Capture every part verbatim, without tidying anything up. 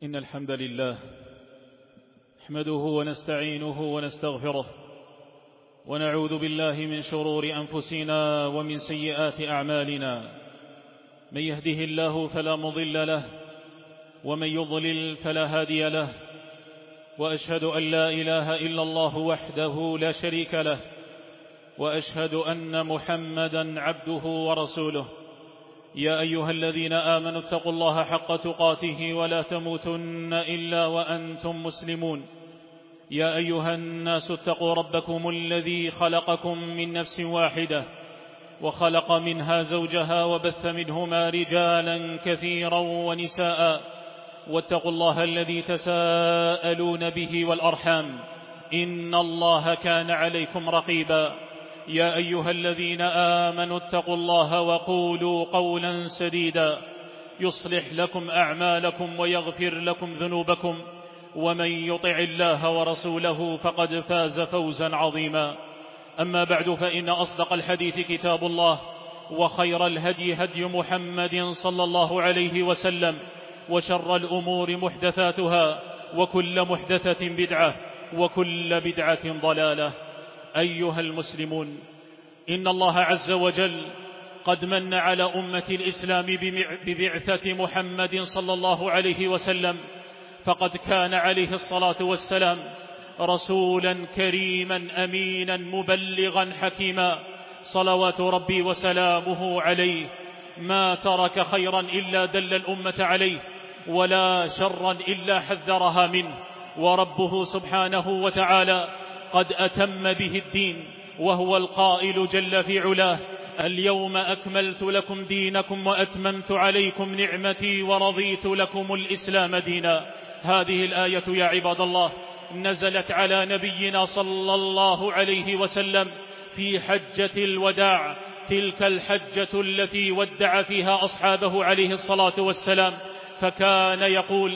إن الحمد لله نحمده ونستعينه ونستغفره ونعوذ بالله من شرور أنفسنا ومن سيئات أعمالنا. من يهده الله فلا مضل له ومن يضلل فلا هادي له، وأشهد أن لا إله إلا الله وحده لا شريك له، وأشهد أن محمدا عبده ورسوله. يا أيها الذين آمنوا اتقوا الله حق تقاته ولا تموتن إلا وأنتم مسلمون. يا أيها الناس اتقوا ربكم الذي خلقكم من نفس واحدة وخلق منها زوجها وبث منهما رجالا كثيرا ونساء، واتقوا الله الذي تساءلون به والأرحام، إن الله كان عليكم رقيبا. يا أيها الذين آمنوا اتقوا الله وقولوا قولا سديدا يصلح لكم أعمالكم ويغفر لكم ذنوبكم، ومن يطع الله ورسوله فقد فاز فوزا عظيما. أما بعد، فإن أصدق الحديث كتاب الله، وخير الهدي هدي محمد صلى الله عليه وسلم، وشر الأمور محدثاتها، وكل محدثة بدعة، وكل بدعة ضلالة. أيها المسلمون، إن الله عز وجل قد من على أمة الإسلام ببعثة محمد صلى الله عليه وسلم، فقد كان عليه الصلاة والسلام رسولا كريما أمينا مبلغا حكيما، صلوات ربي وسلامه عليه. ما ترك خيرا إلا دل الأمة عليه، ولا شرا إلا حذرها منه. وربه سبحانه وتعالى قد أتم به الدين، وهو القائل جل في علاه: اليوم أكملت لكم دينكم وأتممت عليكم نعمتي ورضيت لكم الإسلام دينا. هذه الآية يا عباد الله نزلت على نبينا صلى الله عليه وسلم في حجة الوداع، تلك الحجة التي ودع فيها أصحابه عليه الصلاة والسلام، فكان يقول: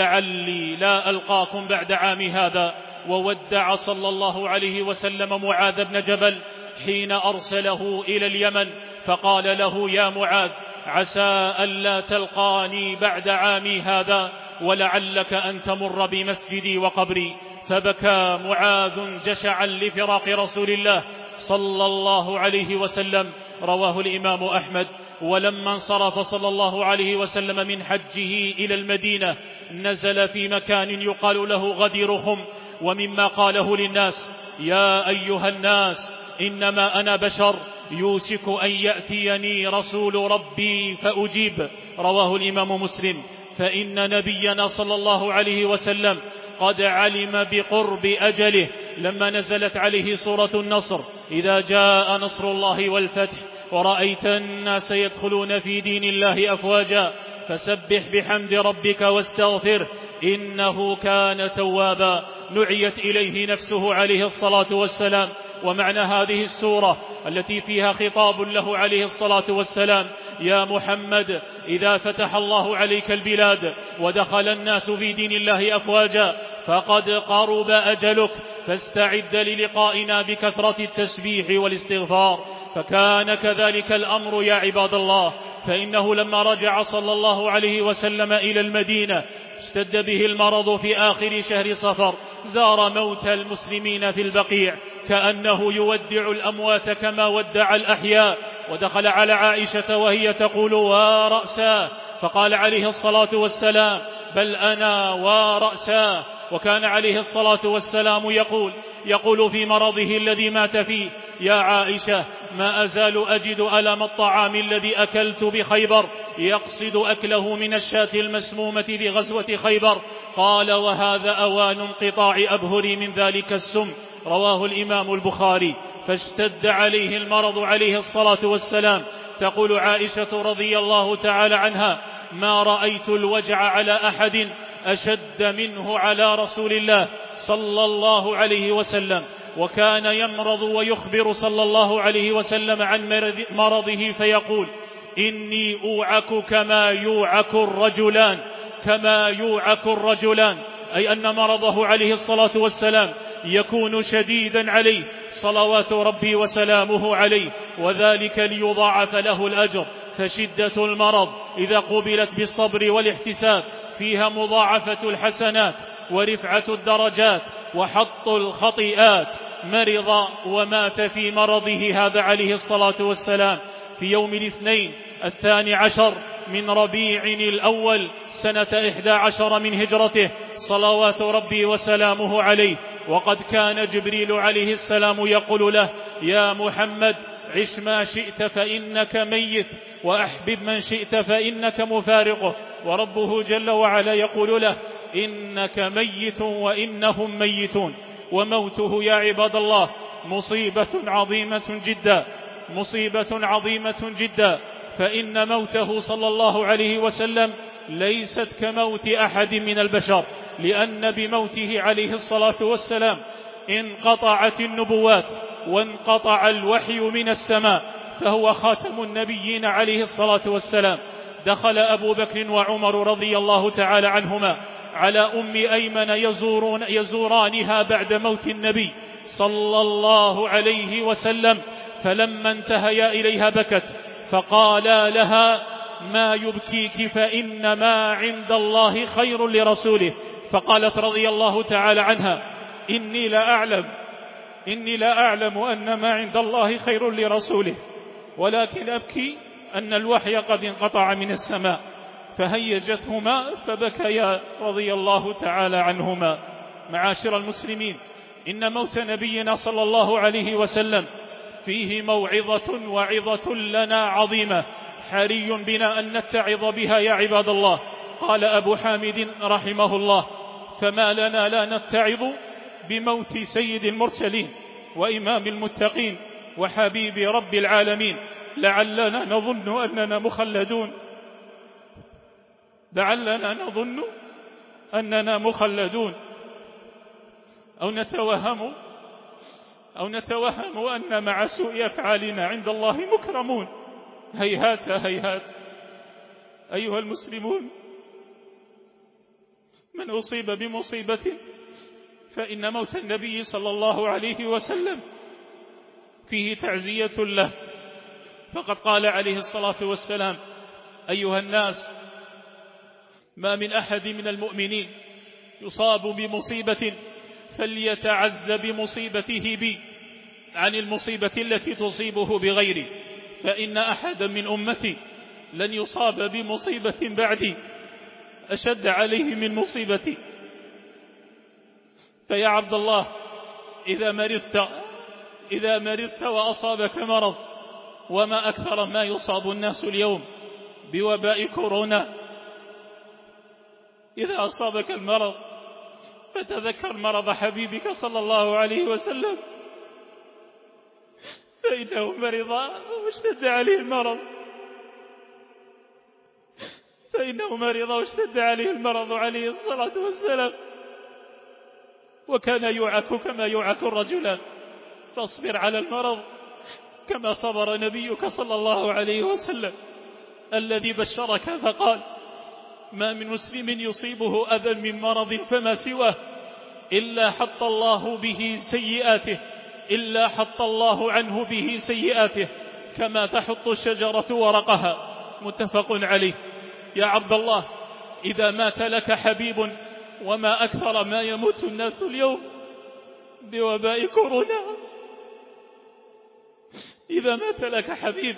لعلي لا ألقاكم بعد عامي هذا. وودع صلى الله عليه وسلم معاذ بن جبل حين أرسله إلى اليمن، فقال له: يا معاذ، عسى ألا تلقاني بعد عامي هذا، ولعلك أن تمر بمسجدي وقبري. فبكى معاذ جشعا لفراق رسول الله صلى الله عليه وسلم. رواه الإمام أحمد. ولما انصرف صلى الله عليه وسلم من حجه إلى المدينة، نزل في مكان يقال له غدير خم، ومما قاله للناس: يا أيها الناس، إنما أنا بشر، يوشك أن يأتيني رسول ربي فأجيب. رواه الإمام مسلم. فإن نبينا صلى الله عليه وسلم قد علم بقرب أجله لما نزلت عليه سورة النصر: إذا جاء نصر الله والفتح ورأيت الناس يدخلون في دين الله أفواجا فسبح بحمد ربك واستغفره إنه كان توابا. نعيت إليه نفسه عليه الصلاة والسلام. ومعنى هذه السورة التي فيها خطاب له عليه الصلاة والسلام: يا محمد، إذا فتح الله عليك البلاد ودخل الناس في دين الله أفواجا فقد قرب أجلك، فاستعد للقائنا بكثرة التسبيح والاستغفار. فكان كذلك الأمر يا عباد الله، فإنه لما رجع صلى الله عليه وسلم إلى المدينة اشتد به المرض في آخر شهر صفر، زار موتى المسلمين في البقيع كأنه يودع الأموات كما ودع الأحياء. ودخل على عائشة وهي تقول: ورأساه، فقال عليه الصلاة والسلام: بل أنا ورأساه. وكان عليه الصلاة والسلام يقول يقول في مرضه الذي مات فيه: يا عائشة، ما أزال أجد ألم الطعام الذي أكلت بخيبر، يقصد أكله من الشاة المسمومة لغزوة خيبر. قال: وهذا أوان انقطاع أبهري من ذلك السم. رواه الإمام البخاري. فاشتد عليه المرض عليه الصلاة والسلام. تقول عائشة رضي الله تعالى عنها: ما رأيت الوجع على أحد أشد منه على رسول الله صلى الله عليه وسلم. وكان يمرض ويخبر صلى الله عليه وسلم عن مرضه فيقول: إني أوعك كما يوعك الرجلان كما يوعك الرجلان أي أن مرضه عليه الصلاة والسلام يكون شديدا عليه صلوات ربي وسلامه عليه، وذلك ليضاعف له الأجر. فشدة المرض إذا قبلت بالصبر والاحتساب فيها مضاعفة الحسنات ورفعة الدرجات وحط الخطيئات، مرض ومات في مرضه هذا عليه الصلاة والسلام في يوم الاثنين الثاني عشر من ربيع الأول سنة إحدى عشر من هجرته صلوات ربي وسلامه عليه. وقد كان جبريل عليه السلام يقول له: يا محمد عش ما شئت فإنك ميت، وأحبب من شئت فإنك مفارقه. وربه جل وعلا يقول له: إنك ميت وإنهم ميتون. وموته يا عباد الله مصيبة عظيمة جدا، مصيبة عظيمة جدا، فإن موته صلى الله عليه وسلم ليست كموت أحد من البشر، لأن بموته عليه الصلاة والسلام انقطعت النبوات وانقطع الوحي من السماء، فهو خاتم النبيين عليه الصلاة والسلام. دخل أبو بكر وعمر رضي الله تعالى عنهما على أم أيمن يزورون يزورانها بعد موت النبي صلى الله عليه وسلم، فلما انتهيا إليها بكت فقالا لها: ما يبكيك فإن ما عند الله خير لرسوله. فقالت رضي الله تعالى عنها: إني لا أعلم إني لا أعلم أن ما عند الله خير لرسوله، ولكن أبكي أن الوحي قد انقطع من السماء. فهيجتهما فبكيا رضي الله تعالى عنهما. معاشر المسلمين، إن موت نبينا صلى الله عليه وسلم فيه موعظة وعظة لنا عظيمة، حري بنا أن نتعظ بها يا عباد الله. قال أبو حامد رحمه الله: فما لنا لا نتعظ بموت سيد المرسلين وإمام المتقين وحبيب رب العالمين، لعلنا نظن أننا مخلدون لعلنا نظن أننا مخلدون أو نتوهم أو نتوهم أن مع سوء أفعالنا عند الله مكرمون. هيهات هيهات. أيها المسلمون، من أصيب بمصيبة فإن موت النبي صلى الله عليه وسلم فيه تعزية له، فقد قال عليه الصلاة والسلام: أيها الناس، ما من أحد من المؤمنين يصاب بمصيبة فليتعز بمصيبته بي عن المصيبة التي تصيبه بغيري، فإن أحدا من أمتي لن يصاب بمصيبة بعدي أشد عليه من مصيبتي. فيا عبد الله، إذا مرضت إذا مرضت وأصابك مرض، وما أكثر ما يصاب الناس اليوم بوباء كورونا، إذا أصابك المرض فتذكر مرض حبيبك صلى الله عليه وسلم، فإنه مرض واشتد عليه المرض فإنه مرض واشتد عليه المرض عليه الصلاة والسلام، وكان يوعك كما يوعك الرجلان. فاصبر على المرض كما صبر نبيك صلى الله عليه وسلم، الذي بشرك فقال: ما من مسلم يصيبه أذى من مرض فما سواه إلا حط الله به سيئاته إلا حط الله عنه به سيئاته كما تحط الشجرة ورقها. متفق عليه. يا عبد الله، إذا مات لك حبيب، وما أكثر ما يموت الناس اليوم بوباء كورونا، إذا مات لك حبيب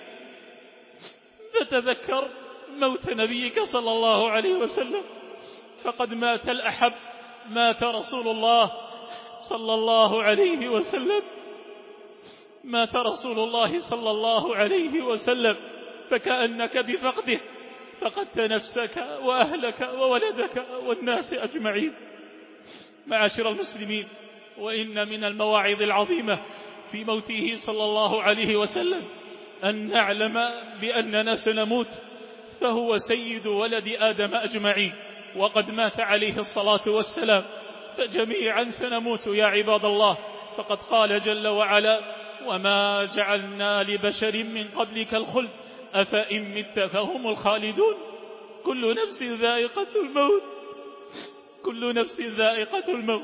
فتذكر موت نبيك صلى الله عليه وسلم، فقد مات الأحب، مات رسول الله صلى الله عليه وسلم مات رسول الله صلى الله عليه وسلم، فكأنك بفقده فقدت نفسك وأهلك وولدك والناس أجمعين. معاشر المسلمين، وإن من المواعظ العظيمة في موته صلى الله عليه وسلم أن نعلم بأننا سنموت، فهو سيد ولد آدم أجمعين، وقد مات عليه الصلاة والسلام، فجميعا سنموت يا عباد الله. فقد قال جل وعلا: وما جعلنا لبشر من قبلك الخلد أفإن مت فهم الخالدون كل نفس ذائقة الموت كل نفس ذائقة الموت.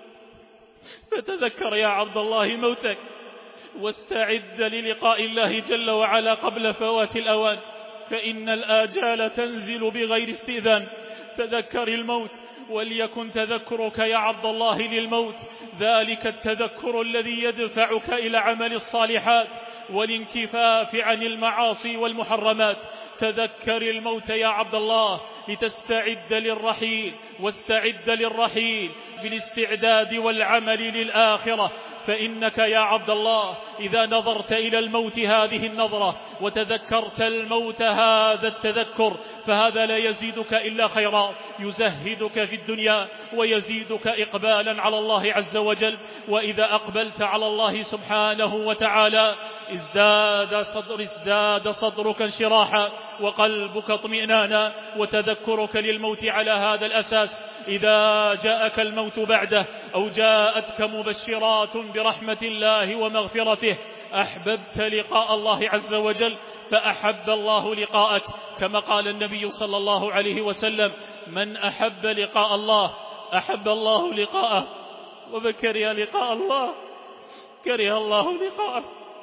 فتذكر يا عبد الله موتك، واستعد للقاء الله جل وعلا قبل فوات الأوان، فإن الآجال تنزل بغير استئذان، تذكر الموت، وليكن تذكرك يا عبد الله للموت ذلك التذكر الذي يدفعك إلى عمل الصالحات والانكفاف عن المعاصي والمحرمات. تذكر الموت يا عبد الله لتستعد للرحيل، واستعد للرحيل بالاستعداد والعمل للآخرة. فإنك يا عبد الله إذا نظرت إلى الموت هذه النظرة وتذكرت الموت هذا التذكر فهذا لا يزيدك إلا خيرا، يزهدك في الدنيا ويزيدك إقبالا على الله عز وجل. وإذا أقبلت على الله سبحانه وتعالى ازداد صدر ازداد صدرك انشراحا وقلبك اطمئنانا، وتذكرك للموت على هذا الأساس إذا جاءك الموت بعده أو جاءتك مبشرات برحمة الله ومغفرته أحببت لقاء الله عز وجل فأحب الله لقاءك، كما قال النبي صلى الله عليه وسلم: من أحب لقاء الله أحب الله لقاءه، ومن كره لقاء الله كره الله لقاءه.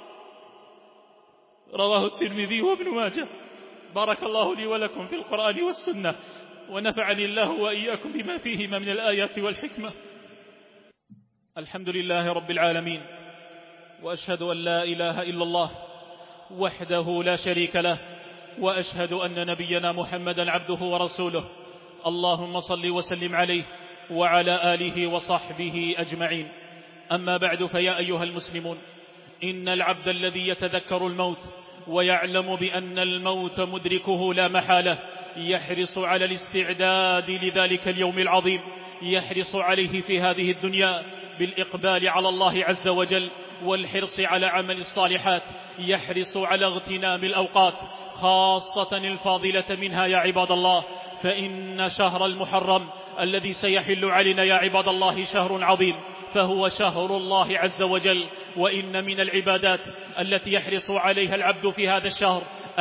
رواه الترمذي وابن ماجه. بارك الله لي ولكم في القرآن والسنة، ونفعني الله وإياكم بما فيهما من الآيات والحكمة. الحمد لله رب العالمين، وأشهد أن لا إله إلا الله وحده لا شريك له، وأشهد أن نبينا محمدا عبده ورسوله. اللهم صل وسلم عليه وعلى آله وصحبه أجمعين. أما بعد، فيا أيها المسلمون، إن العبد الذي يتذكر الموت ويعلم بأن الموت مدركه لا محالة يحرص على الاستعداد لذلك اليوم العظيم، يحرص عليه في هذه الدنيا بالإقبال على الله عز وجل والحرص على عمل الصالحات، يحرص على اغتنام الأوقات خاصة الفاضلة منها يا عباد الله. فإن شهر المحرم الذي سيحل علينا يا عباد الله شهر عظيم، فهو شهر الله عز وجل. وإن من العبادات التي يحرص عليها العبد في هذا الشهر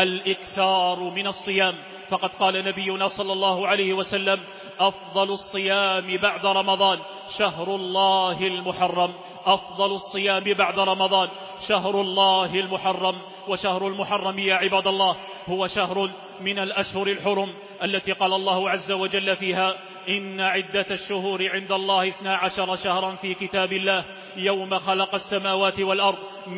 الإكثار من الصيام، فقد قال نبينا صلى الله عليه وسلم: أفضل الصيام بعد رمضان شهر الله المحرم. أفضل الصيام بعد رمضان شهر الله المحرم. وشهر المحرم يا عباد الله هو شهر من الأشهر الحرم التي قال الله عز وجل فيها: إن عدة الشهور عند الله اثنا عشر شهرا في كتاب الله يوم خلق السماوات والأرض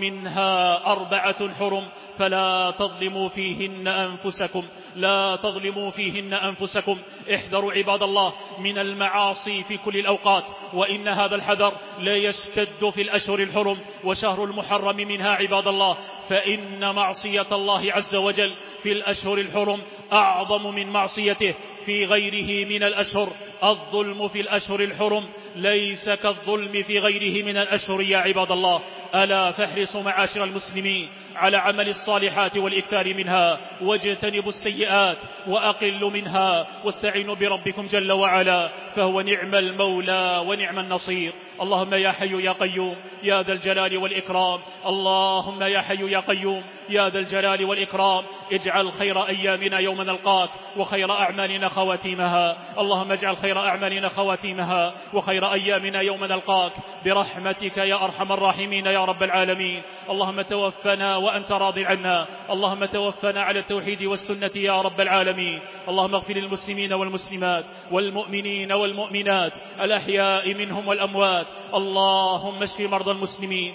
منها أربعة حرم فلا تظلموا فيهن أنفسكم لا تظلموا فيهن أنفسكم. احذروا عباد الله من المعاصي في كل الأوقات، وإن هذا الحذر لا يشتد في الأشهر الحرم، وشهر المحرم منها عباد الله. فإن معصية الله عز وجل في الأشهر الحرم أعظم من معصيته في غيره من الأشهر. الظلم في الأشهر الحرم ليس كالظلم في غيره من الأشهر يا عباد الله. ألا فاحرصوا معاشر المسلمين على عمل الصالحات والإكثار منها، واجتنبوا السيئات وأقلوا منها، واستعينوا بربكم جل وعلا فهو نعم المولى ونعم النصير. اللهم يا حي يا قيوم يا ذا الجلال والإكرام اللهم يا حي يا قيوم يا ذا الجلال والإكرام اجعل خير أيامنا يوم نلقاك، وخير أعمالنا خواتيمها. اللهم اجعل خير أعمالنا خواتيمها، وخير أيامنا يوم نلقاك برحمتك يا أرحم الراحمين يا رب العالمين. اللهم توفنا وأنت راض عنا، اللهم توفنا على التوحيد والسنة يا رب العالمين. اللهم اغفر للمسلمين والمسلمات والمؤمنين والمؤمنات الأحياء منهم والأموات. اللهم اشف مرضى المسلمين،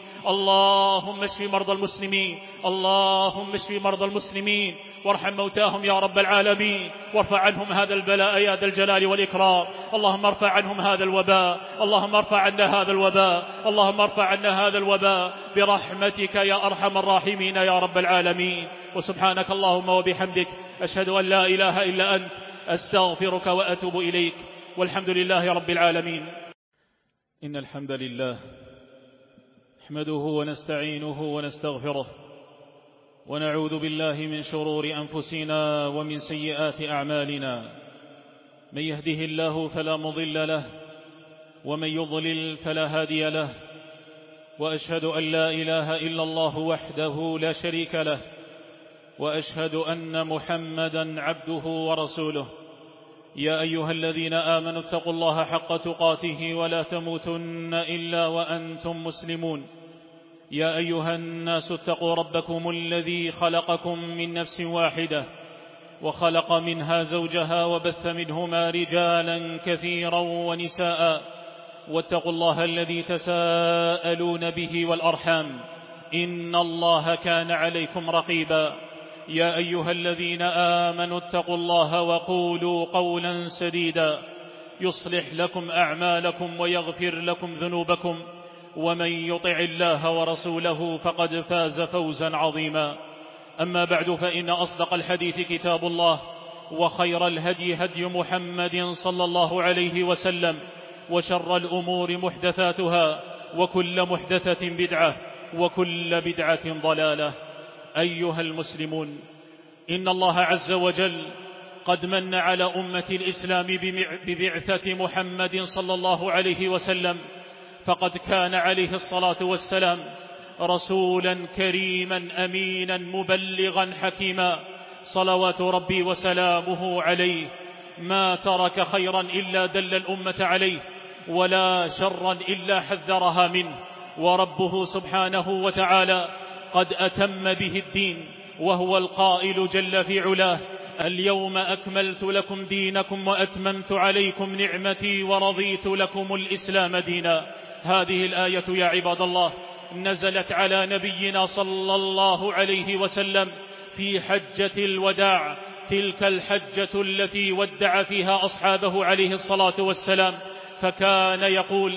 اللهم اشف مرضى المسلمين، اللهم اشف مرضى المسلمين وارحم موتاهم يا رب العالمين، وارفع عنهم هذا البلاء يا ذا الجلال والإكرام. اللهم ارفع عنهم هذا الوباء، اللهم ارفع عنا هذا الوباء، اللهم ارفع عنا هذا الوباء برحمتك يا أرحم الراحمين يا رب العالمين. وسبحانك اللهم وبحمدك أشهد أن لا إله إلا أنت أستغفرك وأتوب إليك، والحمد لله رب العالمين. إن الحمد لله نحمده ونستعينه ونستغفره، ونعوذ بالله من شرور أنفسنا ومن سيئات أعمالنا. من يهده الله فلا مضل له، ومن يضلل فلا هادي له. وأشهد أن لا إله إلا الله وحده لا شريك له، وأشهد أن محمدا عبده ورسوله. يا أيها الذين آمنوا اتقوا الله حق تقاته ولا تموتن إلا وأنتم مسلمون. يا أيها الناس اتقوا ربكم الذي خلقكم من نفس واحدة وخلق منها زوجها وبث منهما رجالا كثيرا ونساء واتقوا الله الذي تساءلون به والأرحام إن الله كان عليكم رقيبا يا أيها الذين آمنوا اتقوا الله وقولوا قولا سديدا يصلح لكم أعمالكم ويغفر لكم ذنوبكم ومن يطع الله ورسوله فقد فاز فوزا عظيما. أما بعد، فإن أصدق الحديث كتاب الله، وخير الهدي هدي محمد صلى الله عليه وسلم، وشر الأمور محدثاتها، وكل محدثة بدعة، وكل بدعة ضلالة. أيها المسلمون، إن الله عز وجل قد من على أمة الإسلام ببعثة محمد صلى الله عليه وسلم، فقد كان عليه الصلاة والسلام رسولا كريما أمينا مبلغا حكيما صلوات ربي وسلامه عليه، ما ترك خيرا إلا دل الأمة عليه، ولا شرا إلا حذرها منه. وربه سبحانه وتعالى قد أتم به الدين، وهو القائل جل في علاه: اليوم أكملت لكم دينكم وأتممت عليكم نعمتي ورضيت لكم الإسلام دينا. هذه الآية يا عباد الله نزلت على نبينا صلى الله عليه وسلم في حجة الوداع، تلك الحجة التي ودع فيها أصحابه عليه الصلاة والسلام، فكان يقول: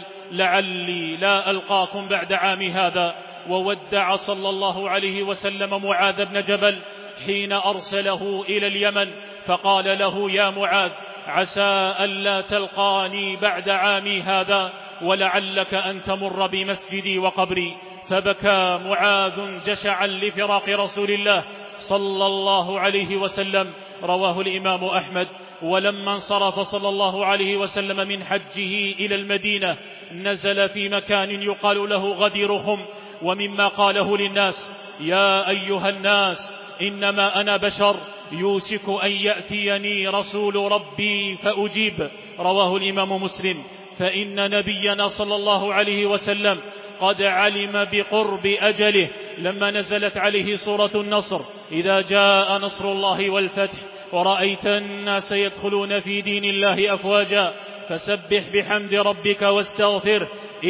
لعلي لا ألقاكم بعد عامي هذا. وودع صلى الله عليه وسلم معاذ بن جبل حين أرسله إلى اليمن، فقال له: يا معاذ، عسى ألا تلقاني بعد عامي هذا، ولعلك أن تمر بمسجدي وقبري. فبكى معاذ جشعا لفراق رسول الله صلى الله عليه وسلم. رواه الإمام أحمد. ولما انصرف صلى الله عليه وسلم من حجه إلى المدينة نزل في مكان يقال له غدير خم، ومما قاله للناس: يا أيها الناس، إنما أنا بشر يوشك أن يأتيني رسول ربي فأجيب. رواه الإمام مسلم. فإن نبينا صلى الله عليه وسلم قد علم بقرب أجله لما نزلت عليه سورة النصر: إذا جاء نصر الله والفتح ورأيت الناس يدخلون في دين الله أفواجا فسبح بحمد ربك واستغفره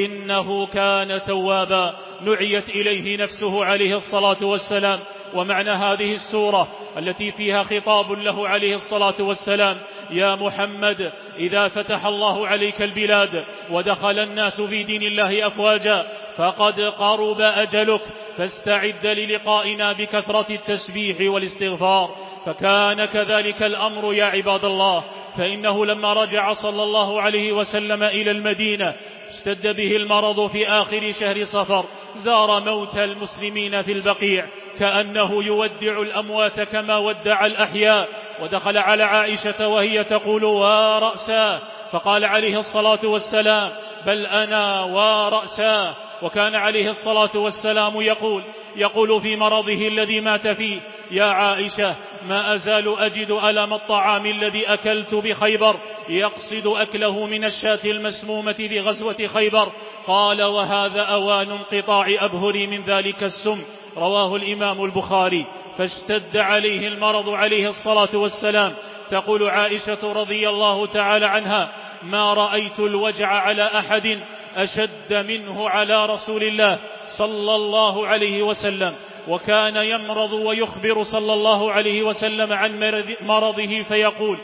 إنه كان توابا. نعيت إليه نفسه عليه الصلاة والسلام. ومعنى هذه السورة التي فيها خطاب له عليه الصلاة والسلام: يا محمد، إذا فتح الله عليك البلاد ودخل الناس في دين الله أفواجا فقد قرب أجلك، فاستعد للقائنا بكثرة التسبيح والاستغفار. فكان كذلك الأمر يا عباد الله، فإنه لما رجع صلى الله عليه وسلم إلى المدينة اشتد به المرض في آخر شهر صفر، زار موتى المسلمين في البقيع كأنه يودع الأموات كما ودع الأحياء، ودخل على عائشة وهي تقول: ورأساه، فقال عليه الصلاة والسلام: بل أنا ورأساه. وكان عليه الصلاة والسلام يقول يقول في مرضه الذي مات فيه: يا عائشة، ما أزال أجد ألم الطعام الذي أكلت بخيبر، يقصد أكله من الشاة المسمومة في غزوة خيبر. قال: وهذا أوان انقطاع أبهري من ذلك السم. رواه الإمام البخاري. فاشتد عليه المرض عليه الصلاة والسلام. تقول عائشة رضي الله تعالى عنها: ما رأيت الوجع على أحد أشد منه على رسول الله صلى الله عليه وسلم. وكان يمرض ويخبر صلى الله عليه وسلم عن مرضه فيقول: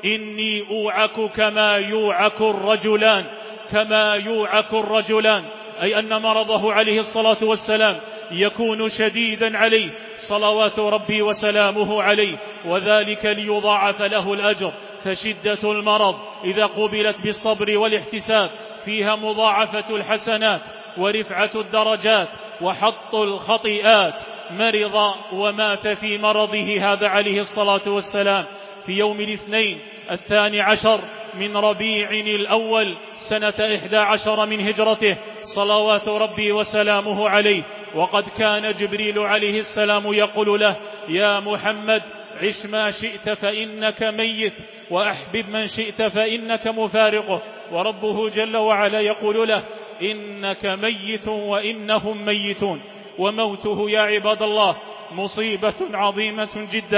إني أوعك كما يوعك الرجلان كما يوعك الرجلان أي أن مرضه عليه الصلاة والسلام يكون شديدا عليه صلوات ربي وسلامه عليه، وذلك ليضاعف له الأجر. فشدة المرض إذا قبلت بالصبر والاحتساب فيها مضاعفة الحسنات ورفعة الدرجات وحط الخطيئات. مرض ومات في مرضه هذا عليه الصلاة والسلام في يوم الاثنين الثاني عشر من ربيع الأول سنة إحدى عشر من هجرته صلوات ربي وسلامه عليه. وقد كان جبريل عليه السلام يقول له: يا محمد، عش ما شئت فإنك ميت، وأحبب من شئت فإنك مفارقه. وربه جل وعلا يقول له: إنك ميت وإنهم ميتون. وموته يا عباد الله مصيبة عظيمة جدا،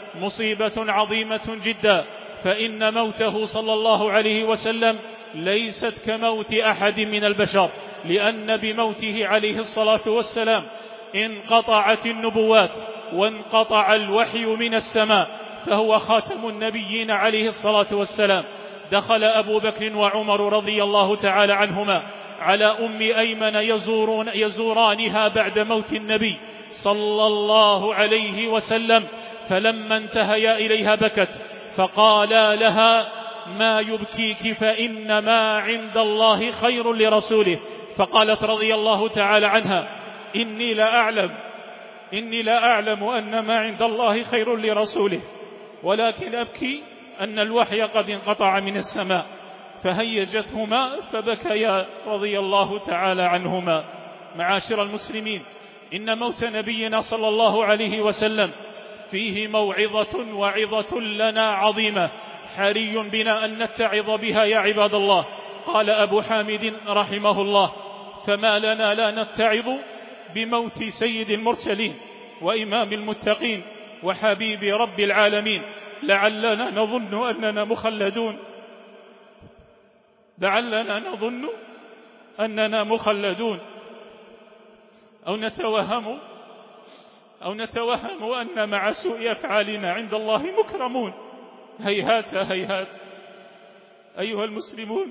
مصيبة عظيمة جدا، فإن موته صلى الله عليه وسلم ليست كموت أحد من البشر، لأن بموته عليه الصلاة والسلام انقطعت النبوات وانقطع الوحي من السماء، فهو خاتم النبيين عليه الصلاة والسلام. دخل أبو بكر وعمر رضي الله تعالى عنهما على أم أيمن يزورون يزورانها بعد موت النبي صلى الله عليه وسلم، فلما انتهيا إليها بكت، فقالا لها: ما يبكيك فإن ما عند الله خير لرسوله. فقالت رضي الله تعالى عنها: إني لا أعلم إني لا أعلم أن ما عند الله خير لرسوله، ولكن أبكي أن الوحي قد انقطع من السماء. فهيجتهما فبكيا رضي الله تعالى عنهما. معاشر المسلمين، إن موت نبينا صلى الله عليه وسلم فيه موعظة وعظة لنا عظيمة، حري بنا أن نتعظ بها يا عباد الله. قال أبو حامد رحمه الله: فما لنا لا نتعظ بموت سيد المرسلين وإمام المتقين وحبيب رب العالمين، لعلنا نظن أننا مخلدون لعلنا نظن أننا مخلدون أو نتوهم أو نتوهم أن مع سوء أفعالنا عند الله مكرمون. هيهات هيهات. أيها المسلمون،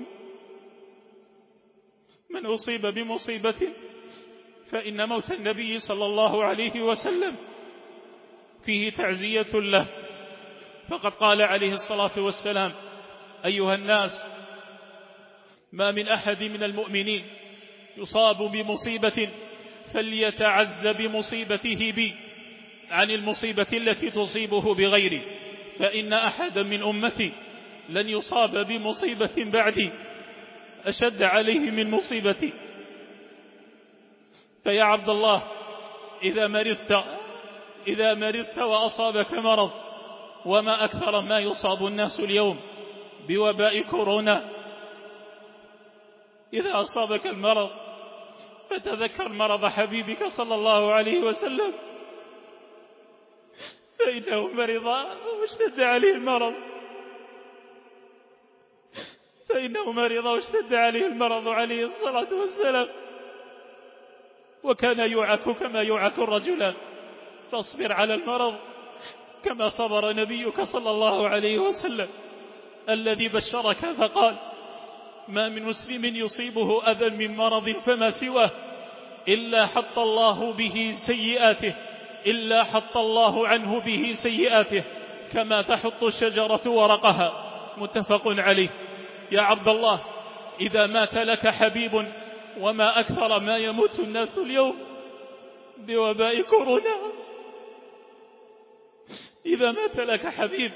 من أصيب بمصيبة فإن موت النبي صلى الله عليه وسلم فيه تعزية له، فقد قال عليه الصلاة والسلام: أيها الناس، ما من أحد من المؤمنين يصاب بمصيبة فليتعز بمصيبته بي عن المصيبة التي تصيبه بغيري، فإن أحدا من أمتي لن يصاب بمصيبة بعدي أشد عليه من مصيبتي. فيا عبد الله، إذا مرضت إذا مرضت وأصابك مرض، وما أكثر ما يصاب الناس اليوم بوباء كورونا، إذا أصابك المرض فتذكر مرض حبيبك صلى الله عليه وسلم، فإنه مرض واشتد عليه المرض فإنه مرض واشتد عليه المرض عليه الصلاة والسلام، وكان يوعك كما يوعك الرجلان. فاصبر على المرض كما صبر نبيك صلى الله عليه وسلم، الذي بشرك فقال: ما من مسلم يصيبه أذى من مرض فما سواه إلا حط الله به سيئاته إلا حط الله عنه به سيئاته كما تحط الشجرة ورقها. متفق عليه. يا عبد الله، إذا مات لك حبيب، وما أكثر ما يموت الناس اليوم بوباء كورونا، إذا مات لك حبيب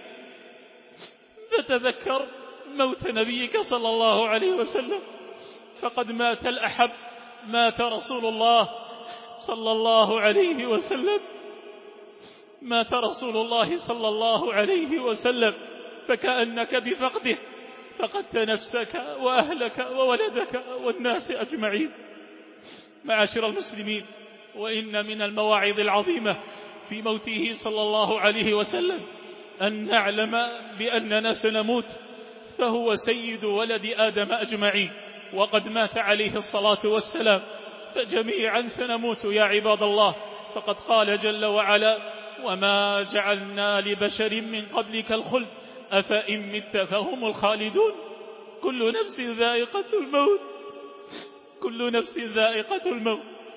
فتذكر موت نبيك صلى الله عليه وسلم، فقد مات الأحب، مات رسول الله صلى الله عليه وسلم مات رسول الله صلى الله عليه وسلم، فكأنك بفقده فقدت نفسك وأهلك وولدك والناس أجمعين. معاشر المسلمين، وإن من المواعظ العظيمة في موته صلى الله عليه وسلم أن نعلم بأننا سنموت، فهو سيد ولد آدم أجمعين، وقد مات عليه الصلاة والسلام، فجميعا سنموت يا عباد الله. فقد قال جل وعلا: وما جعلنا لبشر من قبلك الخلد أفإن مت فهم الخالدون كل نفس ذائقة الموت كل نفس ذائقة الموت.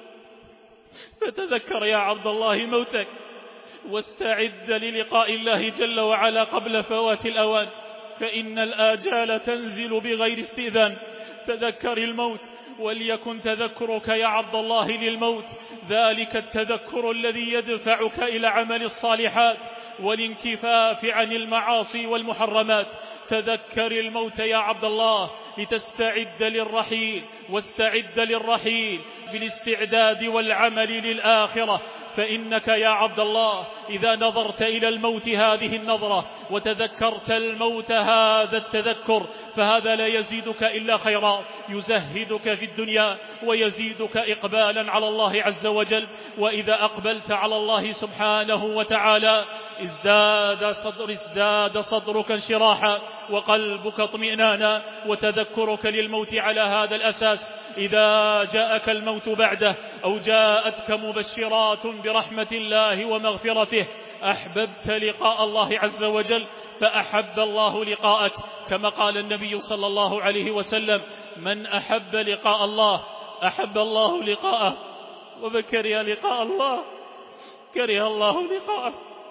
فتذكر يا عبد الله موتك، واستعد للقاء الله جل وعلا قبل فوات الأوان، فإن الآجال تنزل بغير استئذان. تذكر الموت، وليكن تذكرك يا عبد الله للموت ذلك التذكر الذي يدفعك إلى عمل الصالحات والانكفاف عن المعاصي والمحرمات. تذكر الموت يا عبد الله لتستعد للرحيل، واستعد للرحيل بالاستعداد والعمل للآخرة، فإنك يا عبد الله إذا نظرت إلى الموت هذه النظرة وتذكرت الموت هذا التذكر فهذا لا يزيدك إلا خيرا، يزهدك في الدنيا ويزيدك إقبالا على الله عز وجل. وإذا أقبلت على الله سبحانه وتعالى ازداد صدر ازداد صدرك انشراحا وقلبك اطمئنانا، وتذكرك للموت على هذا الأساس إذا جاءك الموت بعده أو جاءتك مبشرات برحمة الله ومغفرته أحببت لقاء الله عز وجل فأحب الله لقاءك، كما قال النبي صلى الله عليه وسلم: من أحب لقاء الله أحب الله لقاءه، ومن كره لقاء الله كره الله لقاءه.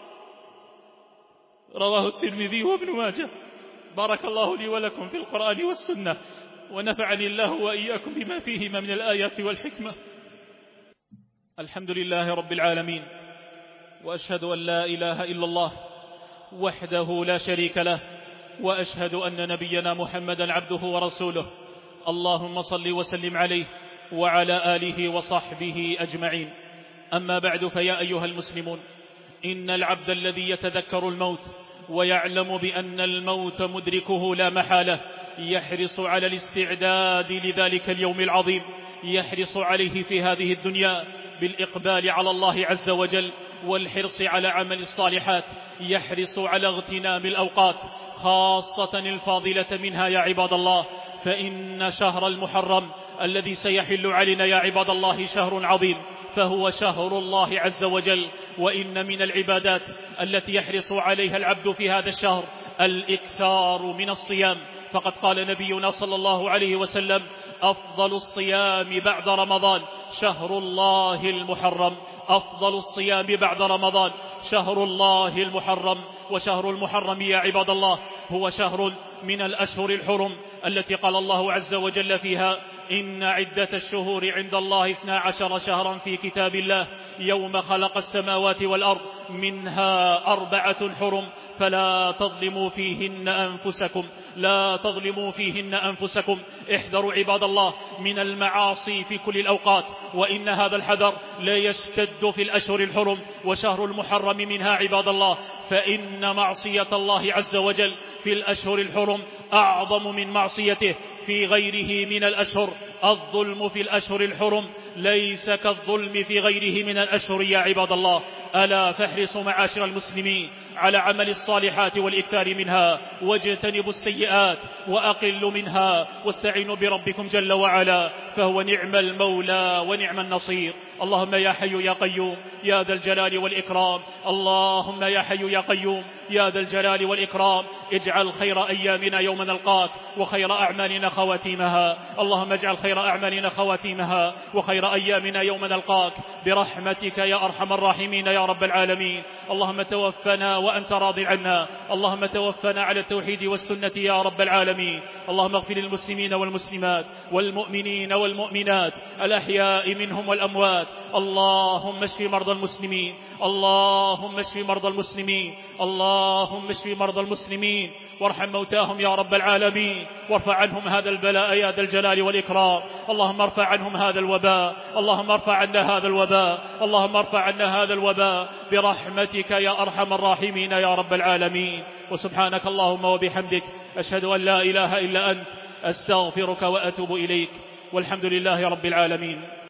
رواه الترمذي وابن ماجه. بارك الله لي ولكم في القرآن والسنة، ونفعني الله وإياكم بما فيهما من الآيات والحكمة. الحمد لله رب العالمين، وأشهد أن لا إله إلا الله وحده لا شريك له، وأشهد أن نبينا محمدا عبده ورسوله. اللهم صل وسلم عليه وعلى آله وصحبه أجمعين. أما بعد، فيا أيها المسلمون، إن العبد الذي يتذكر الموت ويعلم بأن الموت مدركه لا محالة يحرص على الاستعداد لذلك اليوم العظيم، يحرص عليه في هذه الدنيا بالإقبال على الله عز وجل والحرص على عمل الصالحات، يحرص على اغتنام الأوقات خاصة الفاضلة منها يا عباد الله. فإن شهر المحرم الذي سيحل علينا يا عباد الله شهر عظيم، فهو شهر الله عز وجل. وإن من العبادات التي يحرص عليها العبد في هذا الشهر الإكثار من الصيام، فقد قال نبينا صلى الله عليه وسلم: أفضل الصيام بعد رمضان شهر الله المحرم. أفضل الصيام بعد رمضان شهر الله المحرم. وشهر المحرم يا عباد الله هو شهر من الأشهر الحرم التي قال الله عز وجل فيها: إن عدة الشهور عند الله اثنا عشر شهرا في كتاب الله يوم خلق السماوات والأرض منها أربعة حرم فلا تظلموا فيهن أنفسكم لا تظلموا فيهن أنفسكم. احذروا عباد الله من المعاصي في كل الأوقات، وإن هذا الحذر لا يشتد في الأشهر الحرم، وشهر المحرم منها عباد الله. فإن معصية الله عز وجل في الأشهر الحرم أعظم من معصيته في غيره من الأشهر. الظلم في الأشهر الحرم ليس كالظلم في غيره من الأشهر يا عباد الله. ألا فاحرصوا معاشر المسلمين على عمل الصالحات والإكثار منها، واجتنبوا السيئات وأقلوا منها، واستعينوا بربكم جل وعلا، فهو نعم المولى ونعم النصير. اللهم يا حي يا قيوم يا ذا الجلال والإكرام، اللهم يا حي يا قيوم يا ذا الجلال والإكرام، اجعل خير أيامنا يوم نلقاك وخير أعمالنا خواتيمها. اللهم اجعل خير أعمالنا خواتيمها وخير أيامنا يوم نلقاك برحمتك يا أرحم الراحمين يا رب العالمين. اللهم توفنا وأنت راض عنا، اللهم توفنا على التوحيد والسنة يا رب العالمين. اللهم اغفر للمسلمين والمسلمات والمؤمنين والمؤمنات الأحياء منهم والأموات. اللهم اشف مرضى المسلمين، اللهم اشف مرضى المسلمين، اللهم اشف مرضى المسلمين وارحم موتاهم يا رب العالمين، وارفع عنهم هذا البلاء يا ذا الجلال والإكرام. اللهم ارفع عنهم هذا الوباء، اللهم ارفع عنا هذا الوباء، اللهم ارفع عنا هذا الوباء برحمتك يا أرحم الراحمين يا رب العالمين. وسبحانك اللهم وبحمدك أشهد أن لا إله إلا أنت، أستغفرك وأتوب إليك، والحمد لله رب العالمين.